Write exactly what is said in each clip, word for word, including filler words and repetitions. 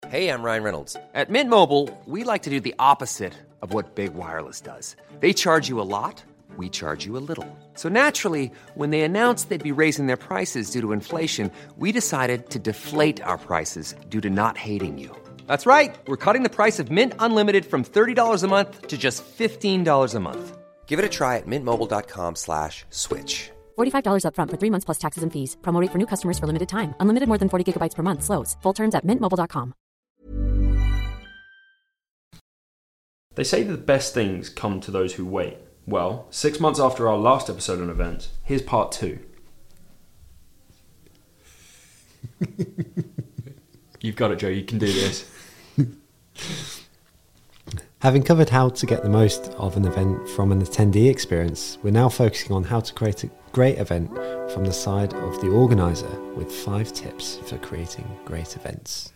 Hey, I'm Ryan Reynolds. At Mint Mobile, we like to do the opposite of what Big Wireless does. They charge you a lot, we charge you a little. So naturally, when they announced they'd be raising their prices due to inflation, we decided to deflate our prices due to not hating you. That's right. We're cutting the price of Mint Unlimited from thirty dollars a month to just fifteen dollars a month. Give it a try at mintmobile.com slash switch. forty-five dollars up front for three months plus taxes and fees. Promo rate for new customers for limited time. Unlimited more than forty gigabytes per month. Slows full terms at mint mobile dot com. They say that the best things come to those who wait. Well, six months after our last episode on events, here's part two. You've got it, Joe. You can do this. Having covered how to get the most of an event from an attendee experience, we're now focusing on how to create a great event from the side of the organiser with five tips for creating great events.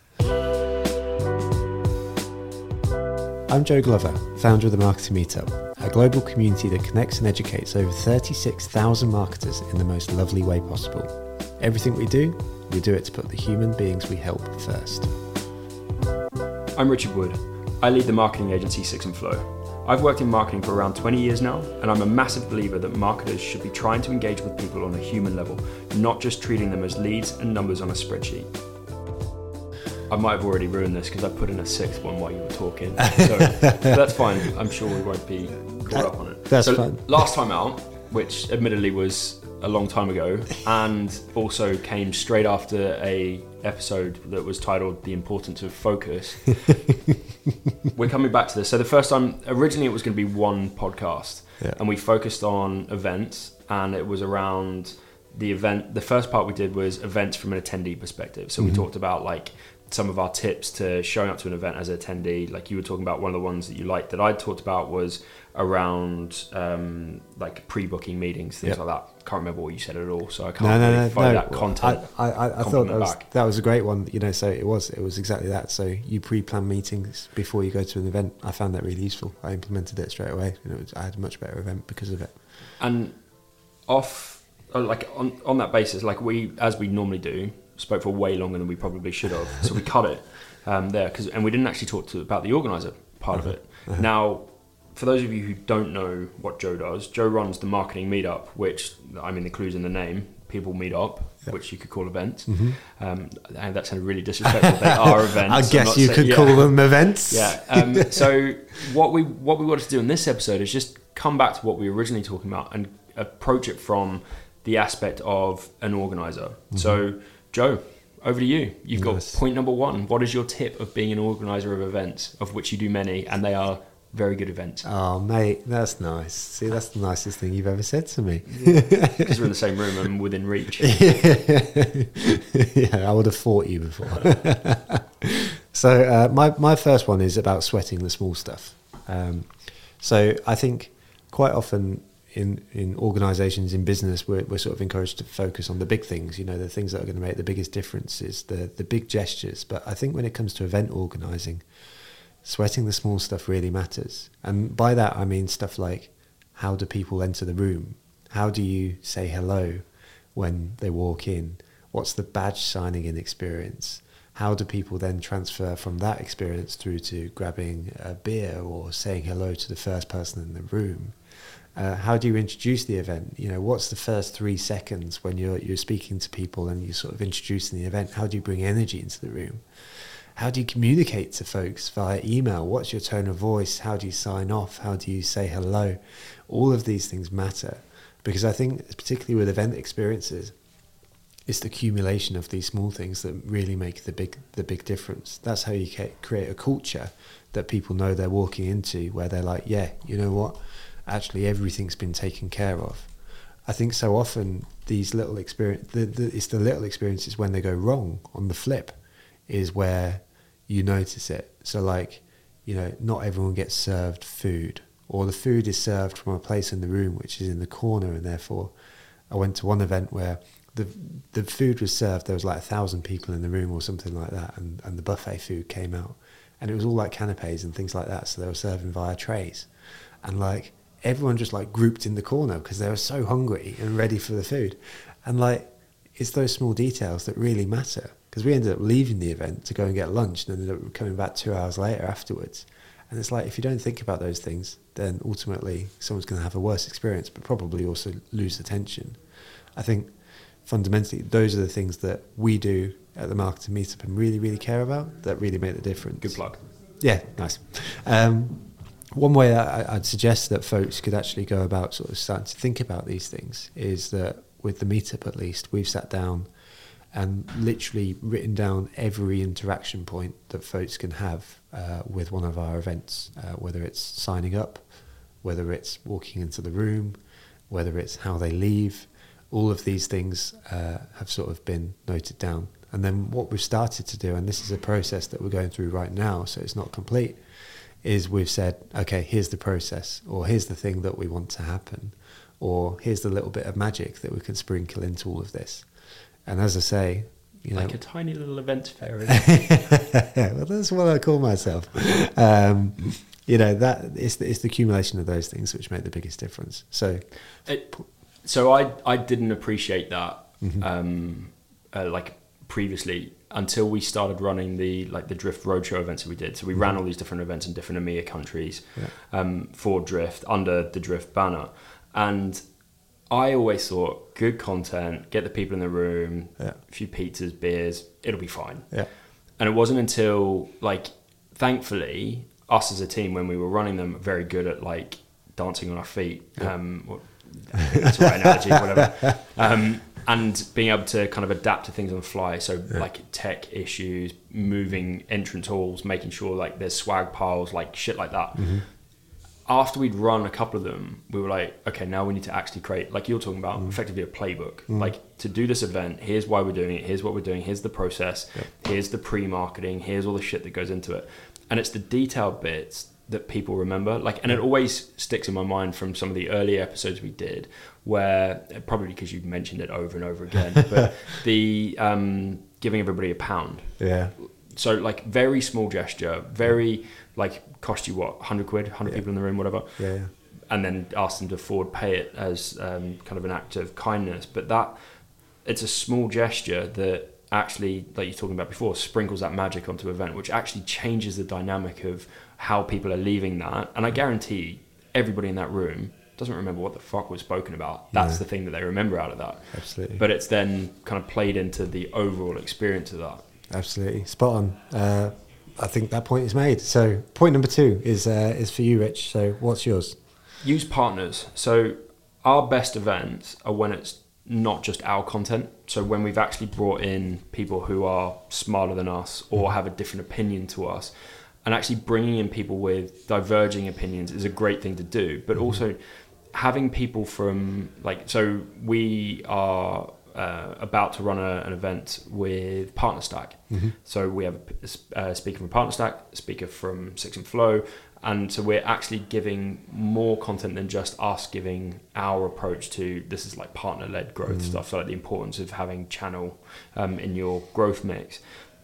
I'm Joe Glover, founder of the Marketing Meetup, a global community that connects and educates over thirty-six thousand marketers in the most lovely way possible. Everything we do, we do it to put the human beings we help first. I'm Richard Wood. I lead the marketing agency Six and Flow. I've worked in marketing for around twenty years now, and I'm a massive believer that marketers should be trying to engage with people on a human level, not just treating them as leads and numbers on a spreadsheet. I might have already ruined this because I put in a sixth one while you were talking, so that's fine. I'm sure we won't be caught up on it. That's so fine. Last time out, which admittedly was a long time ago, and also came straight after a episode that was titled The Importance of Focus. We're coming back to this. So the first time, originally it was going to be one podcast, yeah. and we focused on events, and it was around the event. The first part we did was events from an attendee perspective. So mm-hmm. we talked about like some of our tips to showing up to an event as an attendee. Like you were talking about, one of the ones that you liked that I talked about was around um, like pre-booking meetings, things yep. like that. Can't remember what you said at all, so I can't no, no, really no, follow no. that content. I, I, I thought that was, that was a great one. You know, so it was it was exactly that. So you pre-plan meetings before you go to an event. I found that really useful. I implemented it straight away. You know, it was, I had a much better event because of it. And off, like on on that basis, like we as we normally do, spoke for way longer than we probably should have. So we cut it um, there, cause, and we didn't actually talk to, about the organiser part uh-huh. of it. Uh-huh. Now, for those of you who don't know what Joe does, Joe runs the Marketing Meetup, which, I mean, the clue's in the name, people meet up, yep. which you could call events. Mm-hmm. Um, and that sounded really disrespectful. They are events. I guess you saying, could yeah. call them events. Yeah. Um, so what we what we wanted to do in this episode is just come back to what we were originally talking about and approach it from the aspect of an organiser. Mm-hmm. So, Joe, over to you. You've got nice. Point number one. What is your tip of being an organiser of events, of which you do many, and they are very good events? Oh, mate, that's nice. See, that's the nicest thing you've ever said to me. Because we're in the same room and within reach. Yeah, I would have fought you before. So uh, my, my first one is about sweating the small stuff. Um, so I think quite often in, in organisations, in business, we're, we're sort of encouraged to focus on the big things, you know, the things that are going to make the biggest differences, the, the big gestures. But I think when it comes to event organising, sweating the small stuff really matters. And by that, I mean stuff like, how do people enter the room? How do you say hello when they walk in? What's the badge signing in experience? How do people then transfer from that experience through to grabbing a beer or saying hello to the first person in the room? Uh, how do you introduce the event? You know, what's the first three seconds when you're you're speaking to people and you're sort of introducing the event? How do you bring energy into the room? How do you communicate to folks via email? What's your tone of voice? How do you sign off? How do you say hello? All of these things matter, because I think, particularly with event experiences, it's the accumulation of these small things that really make the big the big difference. That's how you create a culture that people know they're walking into, where they're like, yeah, you know what? Actually, everything's been taken care of. I think so often these little experience, the, the, it's the little experiences when they go wrong on the flip, is where you notice it. So like, you know, not everyone gets served food, or the food is served from a place in the room which is in the corner, and therefore I went to one event where the the food was served, there was like a thousand people in the room or something like that, and, and the buffet food came out, and it was all like canapes and things like that, so they were serving via trays, and like everyone just like grouped in the corner because they were so hungry and ready for the food. And like, it's those small details that really matter. because we ended up leaving the event to go and get lunch and ended up coming back two hours later afterwards. And it's like, if you don't think about those things, then ultimately someone's going to have a worse experience, but probably also lose attention. I think fundamentally, those are the things that we do at the Marketing Meetup and really, really care about, that really make the difference. Good plug. Yeah, nice. Um, one way I, I'd suggest that folks could actually go about sort of starting to think about these things is that with the Meetup, at least, we've sat down and literally written down every interaction point that folks can have uh, with one of our events, uh, whether it's signing up, whether it's walking into the room, whether it's how they leave. All of these things uh, have sort of been noted down. And then what we've started to do, and this is a process that we're going through right now, so it's not complete, is we've said, okay, here's the process, or here's the thing that we want to happen, or here's the little bit of magic that we can sprinkle into all of this. And as I say, you know, like a tiny little event fair. Well, that's what I call myself. Um, you know, that it's the, it's the accumulation of those things which make the biggest difference. So, it, so I I didn't appreciate that mm-hmm. um, uh, like previously until we started running the like the Drift Roadshow events that we did. So we mm-hmm. ran all these different events in different EMEA countries yeah. um, for Drift under the Drift banner, and I always thought, good content, get the people in the room, yeah. a few pizzas, beers, it'll be fine. Yeah. And it wasn't until, like, thankfully, us as a team, when we were running them, very good at, like, dancing on our feet. Yeah. Um, well, I think that's the right analogy, whatever. Um, and being able to kind of adapt to things on the fly. So, yeah. like, tech issues, moving entrance halls, making sure, like, there's swag piles, like, shit like that. Mm-hmm. After we'd run a couple of them, we were like, okay, now we need to actually create, like you're talking about, mm. effectively a playbook. Mm. Like, to do this event, here's why we're doing it, here's what we're doing, here's the process, yep. here's the pre-marketing, here's all the shit that goes into it. And it's the detailed bits that people remember. Like, and it always sticks in my mind from some of the early episodes we did, where, probably because you've mentioned it over and over again, but the um, giving everybody a pound. Yeah. So, like, very small gesture, very, like, cost you what, one hundred quid, one hundred yeah. people in the room, whatever. Yeah, yeah. And then ask them to forward pay it as um, kind of an act of kindness. But that, it's a small gesture that actually, like you're talking about before, sprinkles that magic onto an event, which actually changes the dynamic of how people are leaving that. And I guarantee everybody in that room doesn't remember what the fuck was spoken about. That's no. the thing that they remember out of that. Absolutely. But it's then kind of played into the overall experience of that. Absolutely. Spot on. Uh, I think that point is made. So point number two is uh, is for you, Rich. So what's yours? Use partners. So our best events are when it's not just our content. So when we've actually brought in people who are smarter than us or mm. have a different opinion to us, and actually bringing in people with diverging opinions is a great thing to do. But mm. also having people from, like, so we are Uh, about to run a, an event with PartnerStack. Mm-hmm. So we have a, a speaker from PartnerStack, a speaker from Six and Flow, and so we're actually giving more content than just us giving our approach to, this is like partner-led growth mm-hmm. stuff, so like the importance of having channel um, in your growth mix.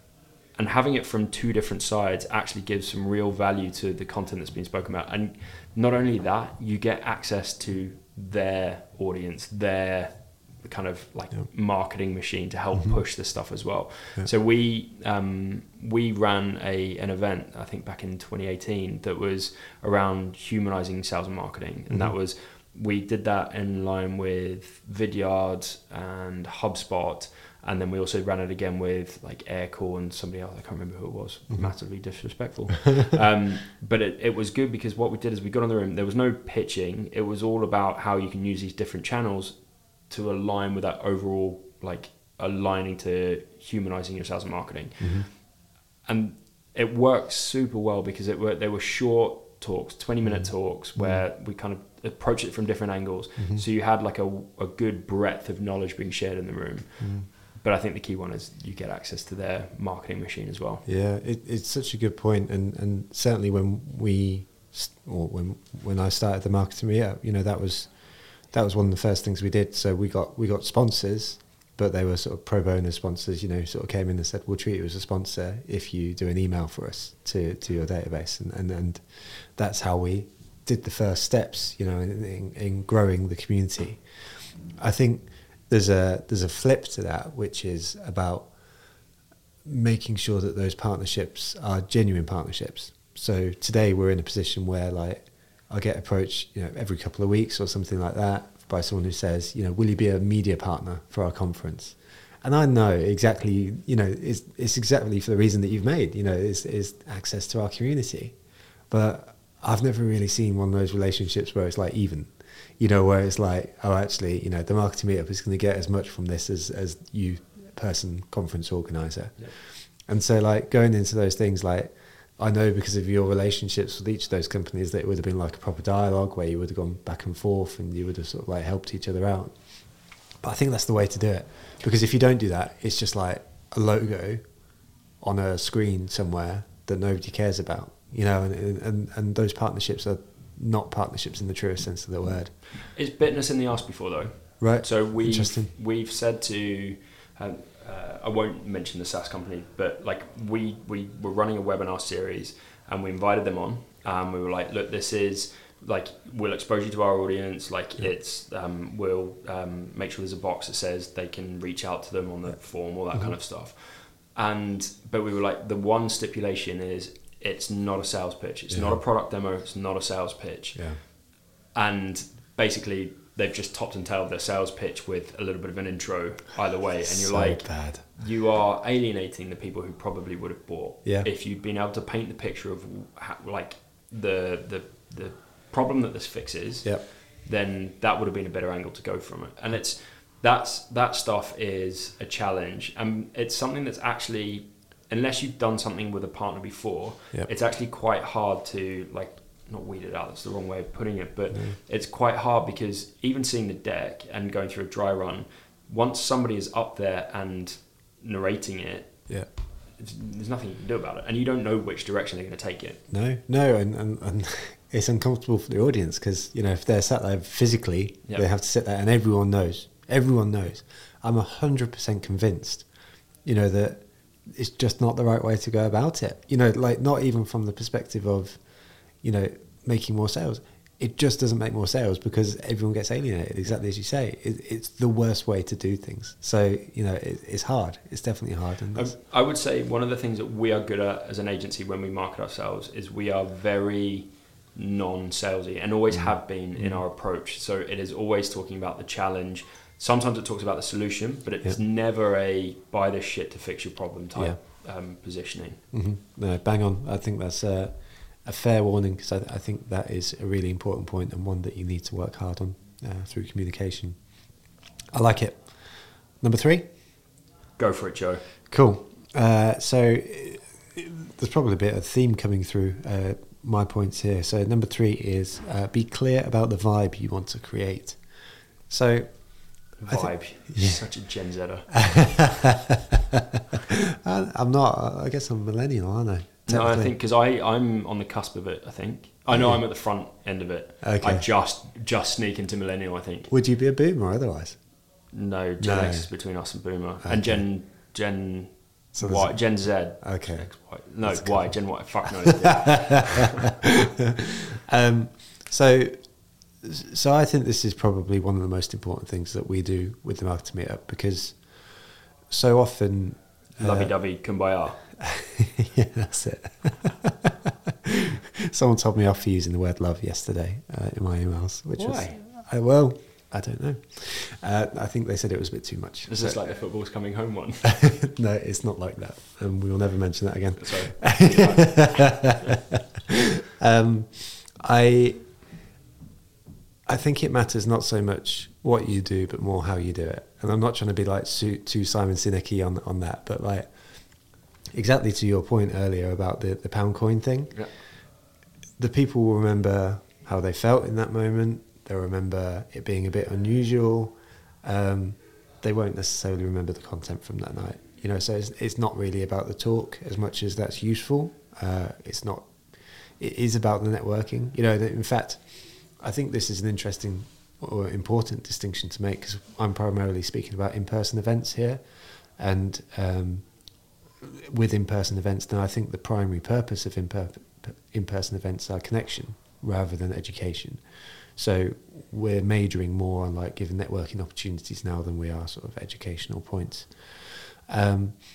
And having it from two different sides actually gives some real value to the content that's been spoken about. And not only that, you get access to their audience, their kind of like yeah. marketing machine to help mm-hmm. push this stuff as well. Yeah. So we um, we ran a an event, I think back in twenty eighteen, that was around humanizing sales and marketing. And mm-hmm. that was, we did that in line with Vidyard and HubSpot. And then we also ran it again with like Aircall and somebody else, I can't remember who it was, mm-hmm. massively disrespectful. um, but it, it was good because what we did is we got in the room, there was no pitching. It was all about how you can use these different channels to align with that overall, like aligning to humanizing your sales and marketing. Mm-hmm. And it worked super well because it were, they were short talks, twenty minute mm-hmm. talks where mm-hmm. we kind of approached it from different angles. Mm-hmm. So you had like a, a good breadth of knowledge being shared in the room. Mm-hmm. But I think the key one is you get access to their marketing machine as well. Yeah, it, it's such a good point. And, and certainly when we, or when when I started the Marketing Meetup, you know, that was that was one of the first things we did. So we got we got sponsors, but they were sort of pro bono sponsors, you know, sort of came in and said, we'll treat you as a sponsor if you do an email for us to, to your database. And, and, and that's how we did the first steps, you know, in, in, in growing the community. I think there's a there's a flip to that, which is about making sure that those partnerships are genuine partnerships. So today we're in a position where like I get approached, you know, every couple of weeks or something like that by someone who says, you know, will you be a media partner for our conference? And I know exactly, you know, it's, it's exactly for the reason that you've made, you know, is is access to our community. But I've never really seen one of those relationships where it's like even, you know, where it's like, oh, actually, you know, the marketing meetup is going to get as much from this as, as you person conference organizer. Yep. And so like going into those things, like I know because of your relationships with each of those companies that it would have been like a proper dialogue where you would have gone back and forth and you would have sort of like helped each other out. But I think that's the way to do it, because if you don't do that, it's just like a logo on a screen somewhere that nobody cares about, you know, and and, and those partnerships are not partnerships in the truest sense of the word. It's bitterness in the arse before though. Right. So we've, we've said to, um, uh, I won't mention the SaaS company, but like we, we were running a webinar series and we invited them on and we were like, look, this is like, we'll expose you to our audience. Like yeah. it's, um, we'll um, make sure there's a box that says they can reach out to them on the form, all that mm-hmm. kind of stuff. And, but we were like, the one stipulation is it's not a sales pitch. It's yeah. not a product demo. It's not a sales pitch. Yeah. And basically they've just topped and tailed their sales pitch with a little bit of an intro either way. And you're so like, bad. You are alienating the people who probably would have bought. Yeah. If you'd been able to paint the picture of how, like the, the, the problem that this fixes, yep. then that would have been a better angle to go from it. And it's, that's, that stuff is a challenge. And it's something that's actually, unless you've done something with a partner before, yep. it's actually quite hard to like, not weed it out, that's the wrong way of putting it, but mm. it's quite hard because even seeing the deck and going through a dry run, once somebody is up there and narrating it, yeah, there's nothing you can do about it. And you don't know which direction they're going to take it. No, no, and, and, and it's uncomfortable for the audience because, you know, if they're sat there physically, yep. they have to sit there and everyone knows, everyone knows. I'm one hundred percent convinced, you know, that it's just not the right way to go about it. You know, like not even from the perspective of, you know, making more sales. It just doesn't make more sales because everyone gets alienated, exactly as you say. It, it's the worst way to do things. So, you know, it, it's hard. It's definitely hard. And I, I would say one of the things that we are good at as an agency when we market ourselves is we are very non-salesy and always mm. have been mm. in our approach. So it is always talking about the challenge. Sometimes it talks about the solution, but it's yeah. never a buy this shit to fix your problem type yeah. um, positioning. Mm-hmm. No, bang on. I think that's... Uh, a fair warning, because I, I think that is a really important point and one that you need to work hard on uh, through communication. I like it. Number three? Go for it, Joe. Cool. Uh, so it, it, there's probably a bit of theme coming through uh, my points here. So number three is uh, be clear about the vibe you want to create. So vibe. Th- yeah. Such a Gen Zer. I'm not. I guess I'm a millennial, aren't I? No, I think because I I'm on the cusp of it. I think I know I'm at the front end of it. Okay. I just just sneak into millennial. I think. Would you be a boomer otherwise? No, Gen no. X is between us and boomer, okay. and Gen Gen so Y, Gen Z. Okay. X, y. No, That's Y. Cool. Gen Y. Fuck no. um. So. So I think this is probably one of the most important things that we do with the Marketing Meetup because so often. Lovey-dovey, uh, kumbaya. Yeah, that's it. Someone told me off for using the word love yesterday uh, in my emails. Which Why? Was, I, well, I don't know. Uh, I think they said it was a bit too much. Is this like the football's coming home one? No, it's not like that. And we will never mention that again. Sorry. um, I... I think it matters not so much what you do, but more how you do it. And I'm not trying to be like too Simon Sinek-y on on that, but like exactly to your point earlier about the, the pound coin thing. Yeah. The people will remember how they felt in that moment. They'll remember it being a bit unusual. Um, they won't necessarily remember the content from that night. You know, so it's, it's not really about the talk as much as that's useful. Uh, it's not. It is about the networking. You know, in fact. I think this is an interesting or important distinction to make because I'm primarily speaking about in-person events here, and um, with in-person events, now I think the primary purpose of in-per- in-person events are connection rather than education. So we're majoring more on like giving networking opportunities now than we are sort of educational points. Um,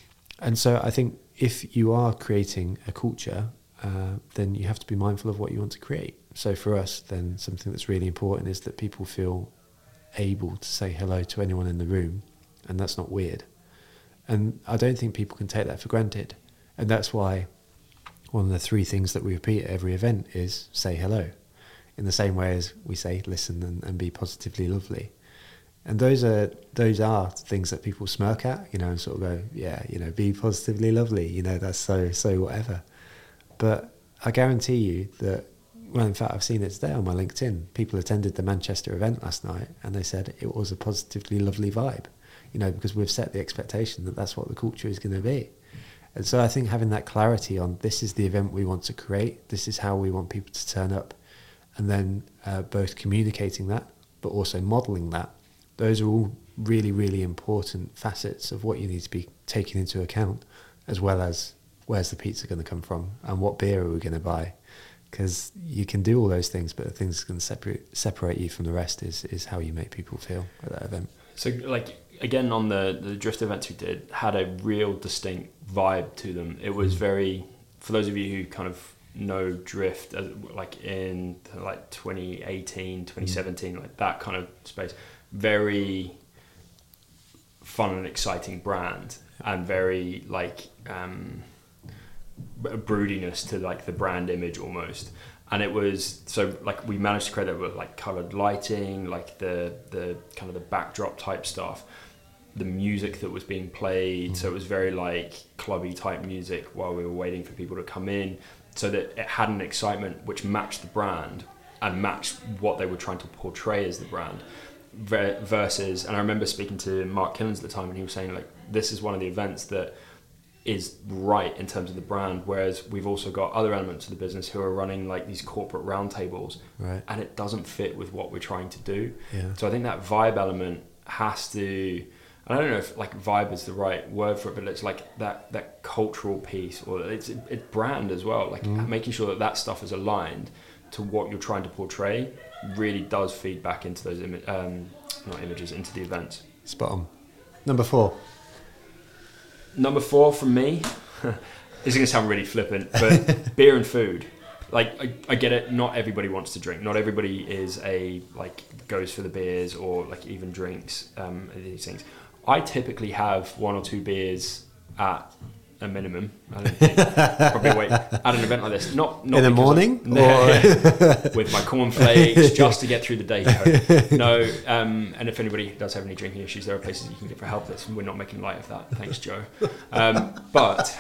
And so I think if you are creating a culture, uh, then you have to be mindful of what you want to create. So for us, then something that's really important is that people feel able to say hello to anyone in the room, and that's not weird. And I don't think people can take that for granted. And that's why one of the three things that we repeat at every event is say hello, in the same way as we say listen and, and be positively lovely. And those are those are things that people smirk at, you know, and sort of go, yeah, you know, be positively lovely, you know, that's so, so whatever. But I guarantee you that, well, in fact, I've seen it today on my LinkedIn. People attended the Manchester event last night and they said it was a positively lovely vibe, you know, because we've set the expectation that that's what the culture is going to be. And so I think having that clarity on this is the event we want to create, this is how we want people to turn up, and then uh, both communicating that, but also modelling that, those are all really, really important facets of what you need to be taking into account, as well as where's the pizza going to come from and what beer are we going to buy. Because you can do all those things, but the things that's going to separate, separate you from the rest is, is how you make people feel at that event. So, like, again, on the, the Drift events we did, had a real distinct vibe to them. It was very, for those of you who kind of know Drift, as, like in like twenty eighteen, twenty seventeen, mm. like that kind of space, very fun and exciting brand, and very like um, a broodiness to like the brand image almost. And it was, so like we managed to create that with like coloured lighting, like the the kind of the backdrop type stuff, the music that was being played, mm. so it was very like clubby type music while we were waiting for people to come in, so that it had an excitement which matched the brand and matched what they were trying to portray as the brand. Versus, and I remember speaking to Mark Killens at the time, and he was saying like, this is one of the events that is right in terms of the brand, whereas we've also got other elements of the business who are running like these corporate roundtables, right, and it doesn't fit with what we're trying to do. Yeah. So I think that vibe element has to, and I don't know if like vibe is the right word for it, but it's like that that cultural piece, or it's it's brand as well, like mm. making sure that that stuff is aligned to what you're trying to portray really does feed back into those imi- um, not images, into the events. Spot on. Number four. Number four from me, this is going to sound really flippant, but beer and food. Like, I, I get it, not everybody wants to drink. Not everybody is a, like, goes for the beers or, like, even drinks um, these things. I typically have one or two beers at a minimum. I don't think, probably wait, at an event like this. Not, not in the morning? I, no, yeah, with my cornflakes, just to get through the day. No, um, and if anybody does have any drinking issues, there are places you can get for help. That's, we're not making light of that. Thanks, Joe. Um, but,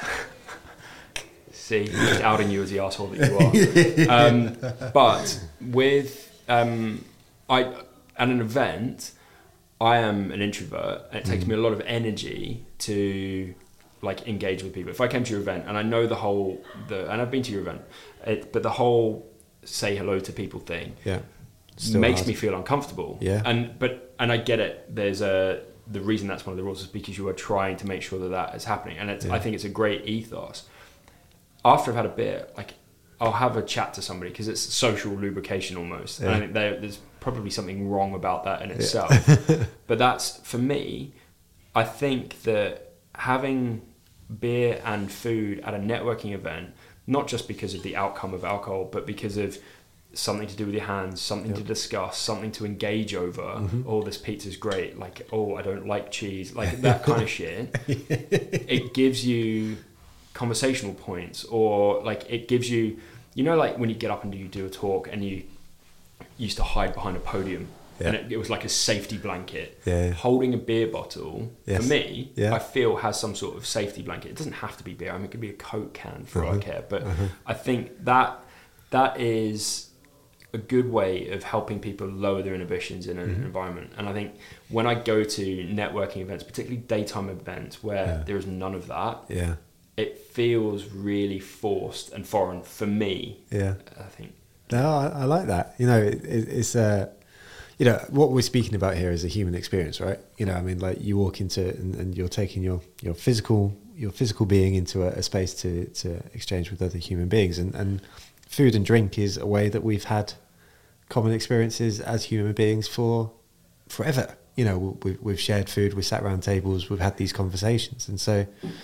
see, just outing you as the arsehole that you are. Um, but with, um, I at an event, I am an introvert, and it takes mm. me a lot of energy to like engage with people. If I came to your event and I know the whole, the and I've been to your event, it, but the whole say hello to people thing, yeah, Still makes hard. me feel uncomfortable. Yeah, and but and I get it. There's a the reason that's one of the rules is because you are trying to make sure that that is happening, and it's, yeah. I think it's a great ethos. After I've had a beer, like I'll have a chat to somebody because it's social lubrication almost, yeah. and I think there, there's probably something wrong about that in itself. Yeah. But that's, for me, I think that having beer and food at a networking event, not just because of the outcome of alcohol, but because of something to do with your hands, something yep. to discuss, something to engage over. Mm-hmm. Oh, this pizza's great. Like, oh, I don't like cheese. Like that kind of shit. It gives you conversational points, or like it gives you, you know, like when you get up and you do a talk and you used to hide behind a podium. Yeah. And it, it was like a safety blanket. Yeah, yeah. Holding a beer bottle, yes. for me, yeah. I feel has some sort of safety blanket. It doesn't have to be beer. I mean, it could be a Coke can for uh-huh. all I care. But uh-huh. I think that that is a good way of helping people lower their inhibitions in an mm-hmm. environment. And I think when I go to networking events, particularly daytime events where yeah. there is none of that, yeah. it feels really forced and foreign for me. Yeah, I think. No, I, I like that. You know, it, it, it's uh, you know, what we're speaking about here is a human experience, right? You know, I mean, like you walk into it and, and you're taking your, your physical your physical being into a, a space to, to exchange with other human beings, and, and food and drink is a way that we've had common experiences as human beings for forever. You know, we've we've shared food, we've sat around tables, we've had these conversations, and so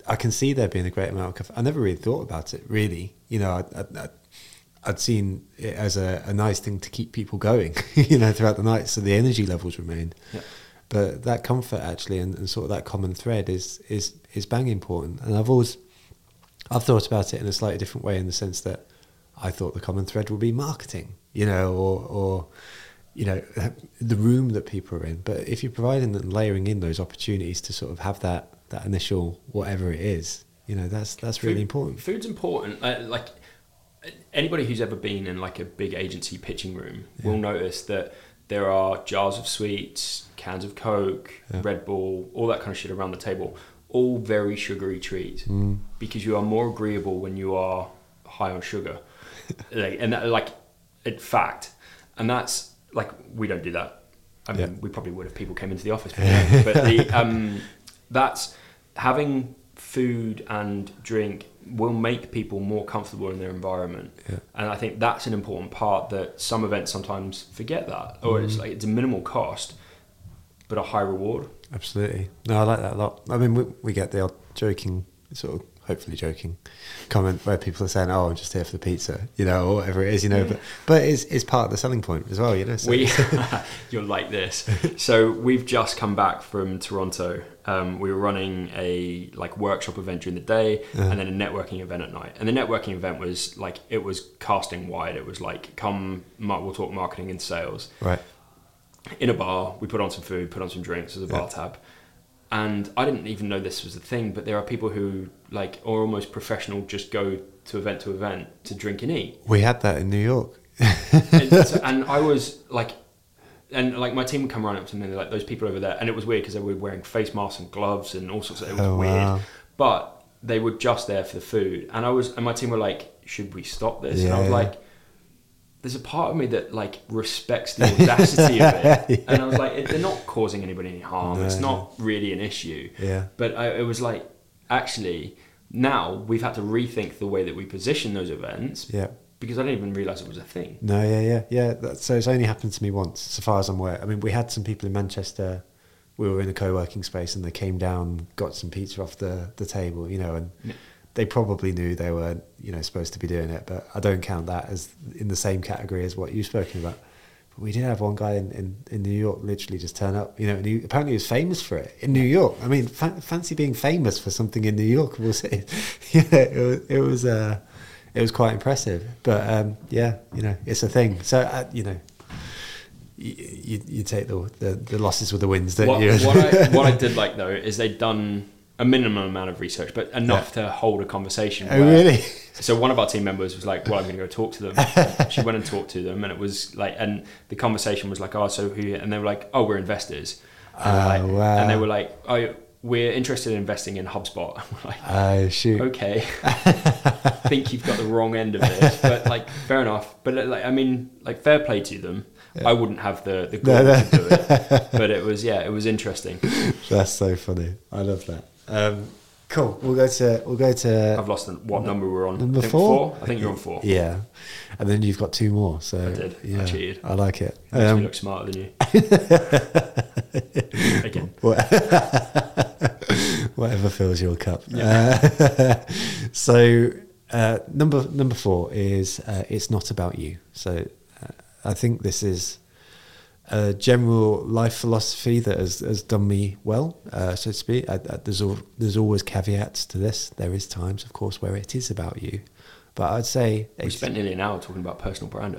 I can see there being a great amount of cafe. I never really thought about it, really. You know, I, I, I'd seen it as a, a nice thing to keep people going, you know, throughout the night, so the energy levels remained. Yeah. But that comfort actually, and, and sort of that common thread is is is bang important. And I've always, I've thought about it in a slightly different way, in the sense that I thought the common thread would be marketing, you know, or or you know, the room that people are in. But if you're providing and layering in those opportunities to sort of have that that initial whatever it is, you know, that's that's Food, really important. Food's important. Uh, like anybody who's ever been in like a big agency pitching room yeah. will notice that there are jars of sweets, cans of Coke, yeah. Red Bull, all that kind of shit around the table, all very sugary treats, mm. because you are more agreeable when you are high on sugar. like, and that, like, in fact, and that's like, we don't do that. I mean, yeah. we probably would if people came into the office, but, yeah. but the, um, that's having food and drink will make people more comfortable in their environment. Yeah. And I think that's an important part that some events sometimes forget that, or mm. it's like, it's a minimal cost, but a high reward. Absolutely. No, I like that a lot. I mean, we, we get the odd joking, sort of, hopefully joking comment where people are saying, "Oh, I'm just here for the pizza," you know, or whatever it is, you know. Yeah. But but it's it's part of the selling point as well, you know. So. We you're like this. So we've just come back from Toronto. Um, we were running a like workshop event during the day, uh-huh. and then a networking event at night. And the networking event was like, it was casting wide. It was like, come, we'll talk marketing and sales. Right. In a bar, we put on some food, put on some drinks as a bar yeah. tab. And I didn't even know this was a thing, but there are people who like are almost professional, just go to event to event to drink and eat. We had that in New York. and, so, and I was like, and like my team would come around up to me and they're like, those people over there. And it was weird because they were wearing face masks and gloves and all sorts of, it was oh, weird. Wow. But they were just there for the food. And I was, and my team were like, should we stop this? Yeah. And I was like, there's a part of me that like respects the audacity of it, yeah. and I was like, they're not causing anybody any harm. No, it's not no. really an issue. Yeah. But I, it was like, actually, now we've had to rethink the way that we position those events. Yeah. Because I didn't even realise it was a thing. No, yeah, yeah, yeah. That, so it's only happened to me once, so far as I'm aware. I mean, we had some people in Manchester. We were in a co-working space, and they came down, got some pizza off the the table, you know, and. Yeah. They probably knew they were, you know, supposed to be doing it, but I don't count that as in the same category as what you've spoken about. But we did have one guy in, in, in New York literally just turn up, you know, and he apparently he was famous for it in New York. I mean, fa- fancy being famous for something in New York, we'll say. yeah, it was it was, uh, it was quite impressive. But um, yeah, you know, it's a thing. So uh, you know, you, you you take the, the the losses with the wins, don't what, you? what I what I did like though is they'd done a minimum amount of research, but enough yeah. to hold a conversation. Oh, really? So one of our team members was like, well, I'm going to go talk to them. She went and talked to them, and it was like, and the conversation was like, oh, so who, and they were like, oh, we're investors. And, oh, like, wow. and they were like, oh, we're interested in investing in HubSpot. We're like, oh, shoot. Okay. I think you've got the wrong end of this, but like, fair enough. But like, I mean, like, fair play to them. Yeah. I wouldn't have the, the goal no, no. to do it, but it was, yeah, it was interesting. That's so funny. I love that. Um, cool. We'll go to. We'll go to. I've lost what number we're on. Number I think four? four. I think you're on four. Yeah, and then you've got two more. So I did. Yeah, I cheated. I like it. Makes um, me look smarter than you. Again. Whatever fills your cup. Yeah. Uh, so uh, number number four is uh, it's not about you. So uh, I think this is a general life philosophy that has, has done me well, uh, so to speak. I, I, there's al- there's always caveats to this. There is times, of course, where it is about you, but I'd say we spent nearly an hour talking about personal brand.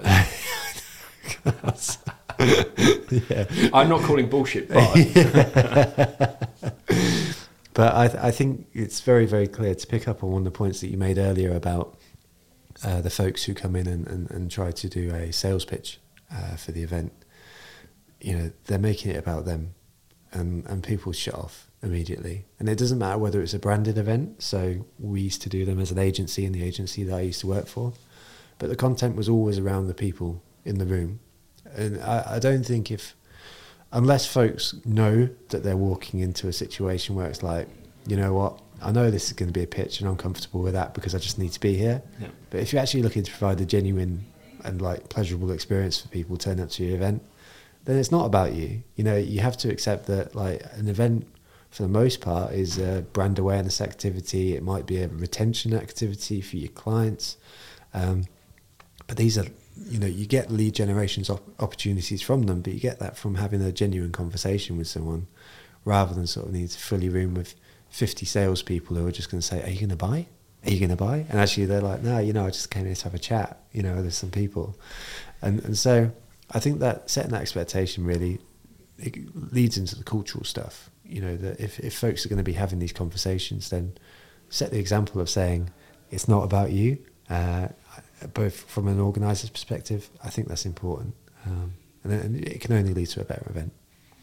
yeah. I'm not calling bullshit, but but I, th- I think it's very, very clear to pick up on one of the points that you made earlier about uh, the folks who come in and, and, and try to do a sales pitch uh, for the event. You know, they're making it about them, and, and people shut off immediately. And it doesn't matter whether it's a branded event. So we used to do them as an agency in the agency that I used to work for. But the content was always around the people in the room. And I, I don't think if, unless folks know that they're walking into a situation where it's like, you know what, I know this is going to be a pitch and I'm comfortable with that because I just need to be here. Yeah. But if you're actually looking to provide a genuine and like pleasurable experience for people turning up to your event, then it's not about you. You know, you have to accept that like an event for the most part, is a brand awareness activity. It might be a retention activity for your clients. Um, but these are, you know, you get lead generations op- opportunities from them, but you get that from having a genuine conversation with someone, rather than sort of need to fill your room with fifty salespeople who are just going to say, "Are you going to buy? Are you going to buy?" And actually, they're like, "No, you know, I just came here to have a chat. You know, there's some people," and and so I think that setting that expectation really, it leads into the cultural stuff. You know, that if if folks are going to be having these conversations, then set the example of saying it's not about you. Uh, both from an organiser's perspective, I think that's important, um, and, and it can only lead to a better event.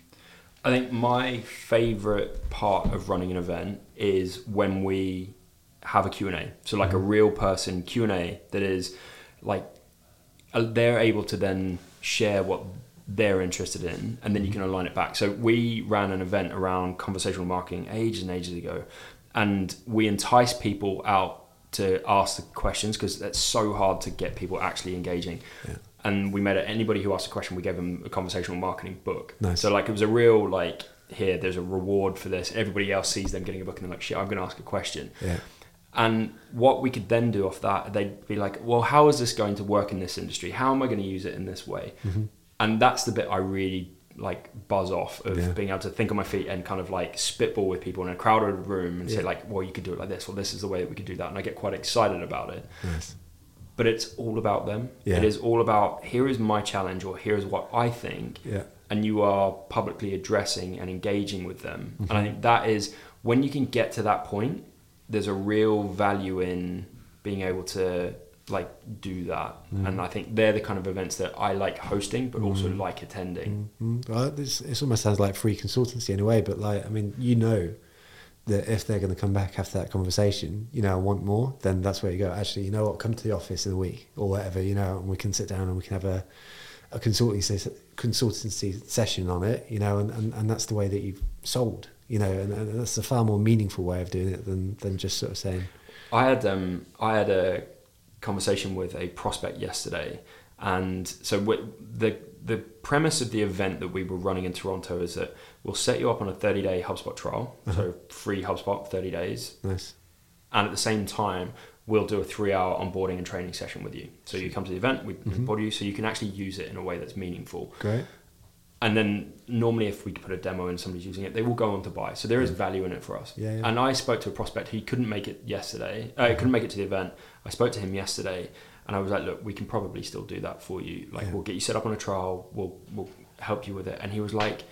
I think my favourite part of running an event is when we have a Q and A. So like mm-hmm. a real person Q and A that is like, they're able to then share what they're interested in, and then you can align it back. So we ran an event around conversational marketing ages and ages ago, and we entice people out to ask the questions, because it's so hard to get people actually engaging. Yeah. And we made it, anybody who asked a question, we gave them a conversational marketing book. Nice. So like it was a real like, here, there's a reward for this. Everybody else sees them getting a book and they're like, shit, I'm going to ask a question. Yeah. And what we could then do off that, they'd be like, well, how is this going to work in this industry? How am I going to use it in this way? Mm-hmm. And that's the bit I really like buzz off of, yeah. being able to think on my feet and kind of like spitball with people in a crowded room and yeah. say like, well, you could do it like this, or this is the way that we could do that. And I get quite excited about it. Nice. But it's all about them. Yeah. It is all about, here is my challenge, or here is what I think. Yeah. And you are publicly addressing and engaging with them. Mm-hmm. And I think that is, when you can get to that point, there's a real value in being able to like do that. Mm. And I think they're the kind of events that I like hosting, but also mm. like attending. Mm-hmm. Well, this, it almost sounds like free consultancy in a way, but like, I mean, you know, that if they're going to come back after that conversation, you know, and want more, then that's where you go. Actually, you know what, come to the office in a week or whatever, you know, and we can sit down and we can have a, a consultancy consultancy session on it, you know, and, and, and that's the way that you've sold, you know, and, and that's a far more meaningful way of doing it than, than just sort of saying. I had um I had a conversation with a prospect yesterday, and so the the premise of the event that we were running in Toronto is that we'll set you up on a thirty day HubSpot trial, uh-huh. so free HubSpot thirty days. Nice. And at the same time, we'll do a three hour onboarding and training session with you. So you come to the event, we mm-hmm. onboard you, so you can actually use it in a way that's meaningful. Great. And then normally if we put a demo and somebody's using it, they will go on to buy. So there is value in it for us. Yeah, yeah. And I spoke to a prospect who couldn't make it yesterday. Uh, mm-hmm. couldn't make it to the event. I spoke to him yesterday, and I was like, look, we can probably still do that for you. Like, yeah. we'll get you set up on a trial. We'll we'll help you with it. And he was like,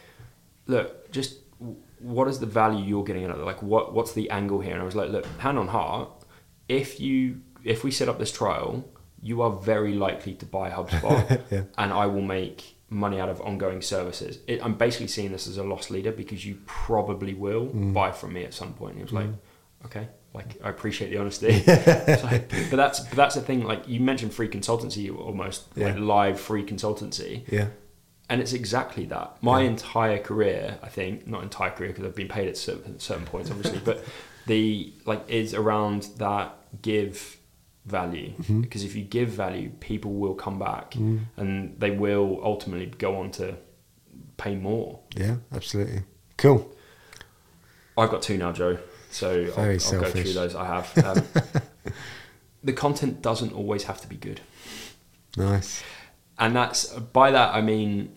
look, just what is the value you're getting out of it? Like, what what's the angle here? And I was like, look, hand on heart, if you if we set up this trial, you are very likely to buy HubSpot, yeah. and I will make money out of ongoing services. It, I'm basically seeing this as a loss leader, because you probably will mm. buy from me at some point. And he was mm. like, okay, like I appreciate the honesty. Like, but that's but that's the thing. Like you mentioned, free consultancy, almost yeah. like live free consultancy. Yeah. And it's exactly that. My yeah. entire career, I think, not entire career because I've been paid at certain, certain points, obviously, but the like is around that give value, mm-hmm. because if you give value, people will come back mm. and they will ultimately go on to pay more. Yeah, absolutely. Cool. I've got two now, Joe, so I'll, I'll go through those. I have. Um, the content doesn't always have to be good. Nice. And that's, by that I mean,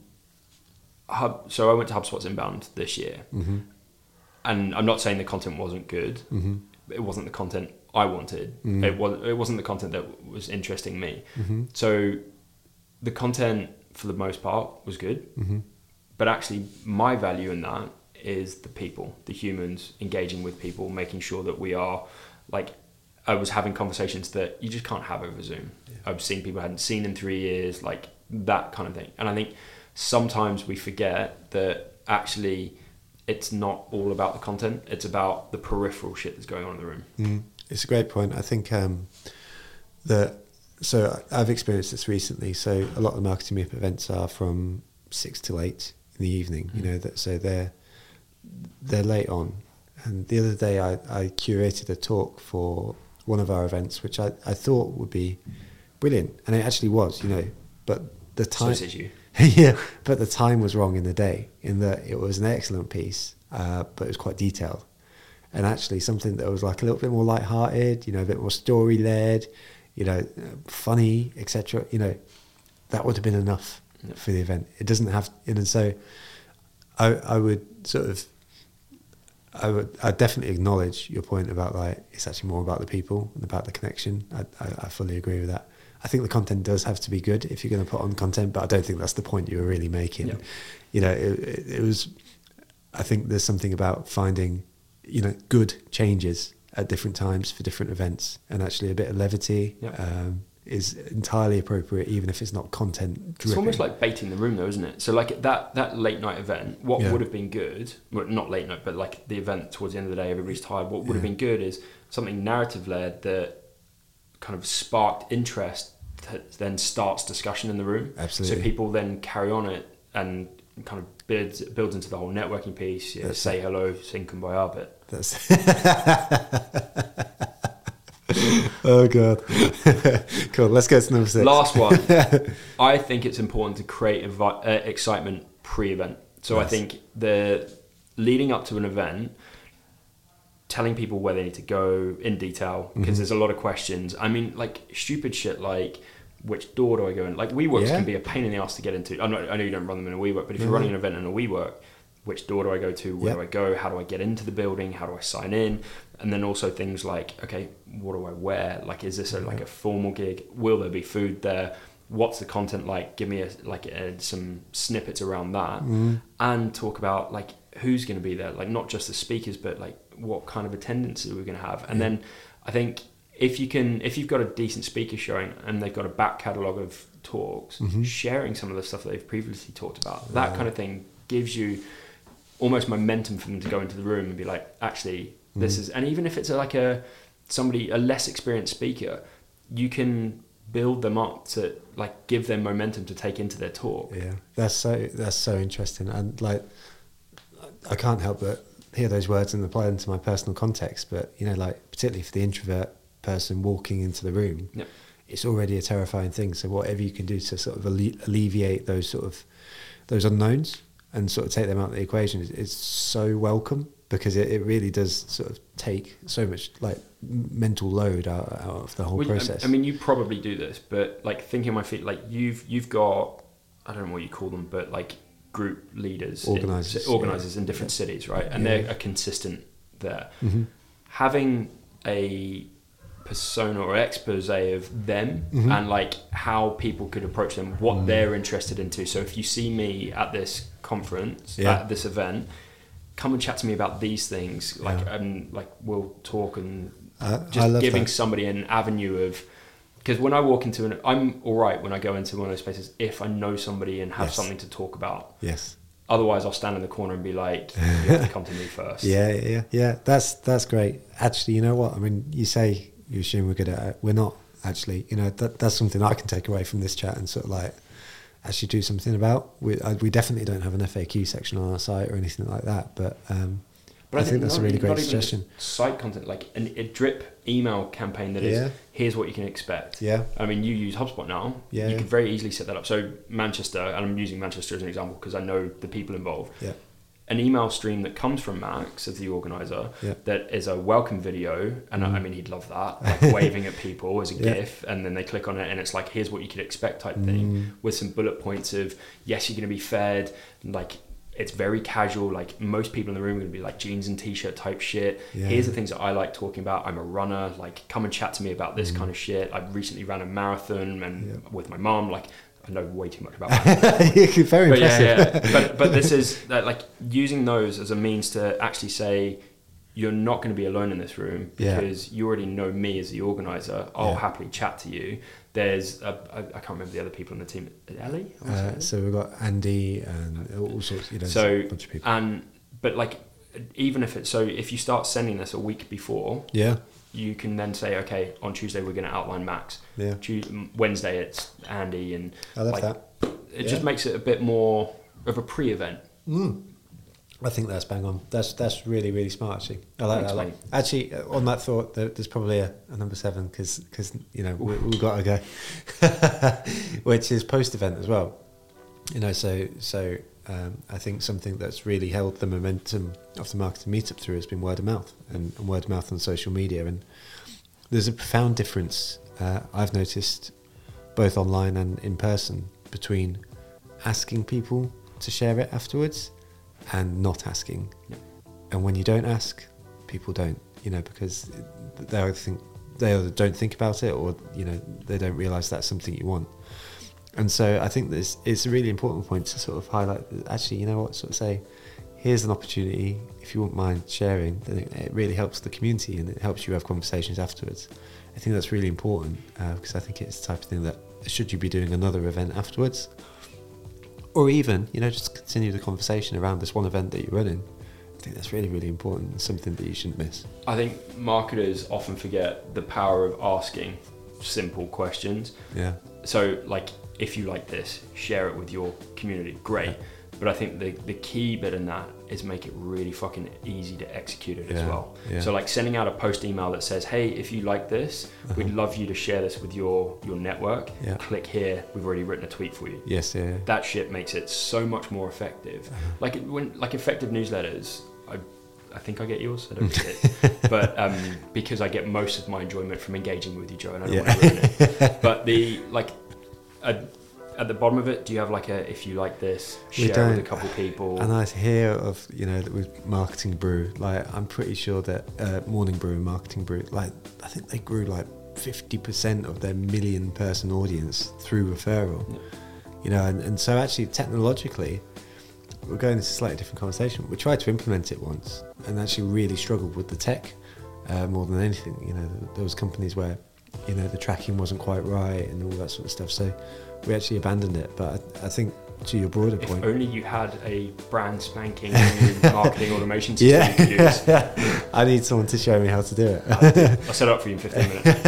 Hub, so I went to HubSpot's Inbound this year, mm-hmm. and I'm not saying the content wasn't good. Mm-hmm. It wasn't the content I wanted. Mm-hmm. It was. It wasn't the content that was interesting me. Mm-hmm. So the content, for the most part, was good. Mm-hmm. But actually, my value in that is the people, the humans, engaging with people, making sure that we are, like, I was having conversations that you just can't have over Zoom. Yeah. I've seen people I hadn't seen in three years, like that kind of thing. And I think sometimes we forget that actually it's not all about the content. It's about the peripheral shit that's going on in the room. Mm. It's a great point. I think um, that, so I've experienced this recently. So a lot of the Marketing Meetup events are from six till eight in the evening, mm. you know, that, so they're, they're late on. And the other day I, I curated a talk for one of our events, which I, I thought would be brilliant. And it actually was, you know, but the time, so is you. yeah, but the time was wrong in the day, in that it was an excellent piece. uh, but it was quite detailed. And actually something that was like a little bit more lighthearted, you know, a bit more story led, you know, funny, et cetera. You know, that would have been enough yeah. for the event. It doesn't have, and so I, I would sort of, I would, I definitely acknowledge your point about like it's actually more about the people and about the connection. I, I, I fully agree with that. I think the content does have to be good if you're going to put on content, but I don't think that's the point you were really making. Yeah. You know, it, it, it was. I think there's something about finding, you know, good changes at different times for different events, and actually a bit of levity yep. um, is entirely appropriate, even if it's not content driven. It's almost like baiting the room, though, isn't it? So, like that that late night event, what yeah. would have been good? Well, not late night, but like the event towards the end of the day, everybody's tired. What would yeah. have been good is something narrative led that kind of sparked interest, that then starts discussion in the room. Absolutely. So people then carry on it and kind of builds builds into the whole networking piece. Yeah, say it. Hello, sing kumbaya bit. That's oh god. Cool. Let's go to number six. Last one. I think it's important to create evi- uh, excitement pre-event. So nice. I think the leading up to an event, telling people where they need to go in detail, because mm-hmm. there's a lot of questions. I mean, like stupid shit like, which door do I go in? Like WeWorks yeah. can be a pain in the ass to get into. I'm not, I know you don't run them in a WeWork, but if mm-hmm. you're running an event in a WeWork, which door do I go to? Where yep. do I go? How do I get into the building? How do I sign in? And then also things like, okay, what do I wear? Like, is this a, like a formal gig? Will there be food there? What's the content like? Give me a, like a, some snippets around that, mm. and talk about like who's going to be there. Like not just the speakers, but like what kind of attendance are we going to have? And yeah. then I think if you can, if you've got a decent speaker showing and they've got a back catalogue of talks, mm-hmm. sharing some of the stuff that they've previously talked about, that right. kind of thing gives you almost momentum for them to go into the room and be like, actually, this mm. is, and even if it's like a somebody a less experienced speaker, you can build them up to like give them momentum to take into their talk. Yeah, that's so that's so interesting, and like I can't help but hear those words and apply them to my personal context. But you know, like particularly for the introvert person walking into the room, yep. it's already a terrifying thing. So whatever you can do to sort of alle- alleviate those sort of those unknowns and sort of take them out of the equation is, is so welcome, because it, it really does sort of take so much like mental load out, out of the whole well, process. I, I mean, you probably do this, but like thinking on my feet, like you've you've got, I don't know what you call them, but like group leaders, organisers, in, organisers yeah. in different yeah. cities, right? And yeah. they're consistent there. Mm-hmm. Having a persona or expose of them mm-hmm. and like how people could approach them, what mm. they're interested into. So if you see me at this conference, yeah. at this event, come and chat to me about these things. Like, yeah. and like we'll talk and uh, just giving that. somebody an avenue of, because when I walk into an, I'm all right when I go into one of those places if I know somebody and have yes. something to talk about. Yes. Otherwise, I'll stand in the corner and be like, you have to come to me first. Yeah, yeah, yeah. That's that's great. Actually, you know what? I mean, you say you assume we're good at it. We're not actually. You know, that that's something I can take away from this chat and sort of like actually do something about. We I, we definitely don't have an F A Q section on our site or anything like that, but um, but I, I think, think that's not, a really great suggestion. Site content, like an, a drip email campaign that yeah. is, here's what you can expect. Yeah. I mean, you use HubSpot now. Yeah. You yeah. could very easily set that up. So Manchester, and I'm using Manchester as an example because I know the people involved. Yeah. An email stream that comes from Max as the organizer yeah. that is a welcome video, and mm. I mean he'd love that, like waving at people as a yeah. GIF, and then they click on it and it's like here's what you could expect type mm. thing, with some bullet points of yes you're going to be fed, like it's very casual, like most people in the room are going to be like jeans and t-shirt type shit. Yeah. Here's the things that I like talking about. I'm a runner, like come and chat to me about this mm. kind of shit. I recently ran a marathon and yeah. with my mom, like I know way too much about that. You're very but impressive. Yeah, yeah. But but this is uh, like using those as a means to actually say you're not going to be alone in this room because yeah. you already know me as the organizer. I'll yeah. happily chat to you. There's a, I, I can't remember the other people in the team. Ellie? Uh, so we've got Andy and all sorts. You know, so a bunch of people. And but like even if it's so if you start sending this a week before. Yeah. You can then say, okay, on Tuesday we're going to outline Max. Yeah. Tuesday, Wednesday it's Andy, and I love like, that. It yeah. just makes it a bit more of a pre-event. Mm. I think that's bang on. That's that's really really smart actually. I like Thanks, that a lot. Mate. Actually, uh, on that thought, there, there's probably a, a number seven because because you know we, we've got to go, which is post-event as well. You know, so so um, I think something that's really held the momentum of the Marketing Meetup through has been word of mouth and, and word of mouth on social media. And there's a profound difference uh, I've noticed both online and in person between asking people to share it afterwards and not asking. Yep. And when you don't ask, people don't, you know, because they either think they either don't think about it, or you know, they don't realise that's something you want. And so I think this it's a really important point to sort of highlight that actually, you know what, sort of say, here's an opportunity, if you wouldn't mind sharing, then it, it really helps the community and it helps you have conversations afterwards. I think that's really important uh, because I think it's the type of thing that should you be doing another event afterwards, or even, you know, just continue the conversation around this one event that you're running, I think that's really, really important and something that you shouldn't miss. I think marketers often forget the power of asking simple questions. Yeah. So, like, if you like this, share it with your community, great. Yeah. But I think the, the key bit in that is make it really fucking easy to execute it yeah. as well. Yeah. So like sending out a post email that says, hey, if you like this, uh-huh. we'd love you to share this with your, your network. Yeah. Click here, we've already written a tweet for you. Yes, yeah. yeah. That shit makes it so much more effective. Uh-huh. Like when like effective newsletters, I I think I get yours, I don't get it. But um, because I get most of my enjoyment from engaging with you, Joe, and I don't yeah. want to ruin it. But the, like, a, at the bottom of it, do you have like a, if you like this, share with a couple people? And I hear of, you know, with Marketing Brew, like I'm pretty sure that uh, Morning Brew and Marketing Brew, like I think they grew like fifty percent of their million person audience through referral. Yeah. You know, and, and so actually technologically, we're going into a slightly different conversation. We tried to implement it once and actually really struggled with the tech uh, more than anything. You know, there was companies where, you know, the tracking wasn't quite right and all that sort of stuff. So we actually abandoned it. But I, I think to your broader if point, if only you had a brand spanking new marketing automation system yeah. you could use. I need someone to show me how to do it. I'll, I'll set it up for you in fifteen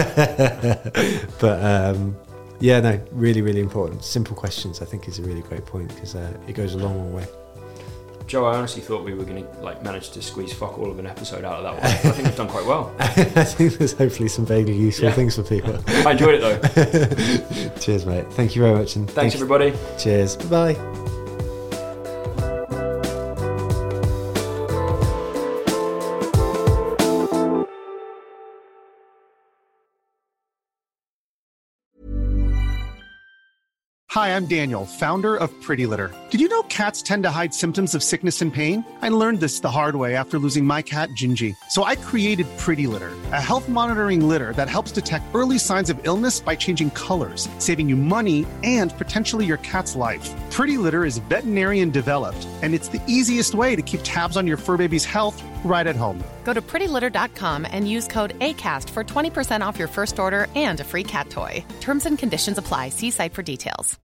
minutes. But um, yeah, no, really, really important. Simple questions, I think, is a really great point because uh, it goes a long, long way. Joe, I honestly thought we were going to like manage to squeeze fuck all of an episode out of that one. I think we've done quite well. I think there's hopefully some vaguely useful yeah. things for people. I enjoyed it though. Cheers, mate. Thank you very much. And thanks, everybody. Cheers. Bye-bye. Hi, I'm Daniel, founder of Pretty Litter. Did you know cats tend to hide symptoms of sickness and pain? I learned this the hard way after losing my cat, Gingy. So I created Pretty Litter, a health monitoring litter that helps detect early signs of illness by changing colors, saving you money and potentially your cat's life. Pretty Litter is veterinarian developed, and it's the easiest way to keep tabs on your fur baby's health right at home. Go to pretty litter dot com and use code ACAST for twenty percent off your first order and a free cat toy. Terms and conditions apply. See site for details.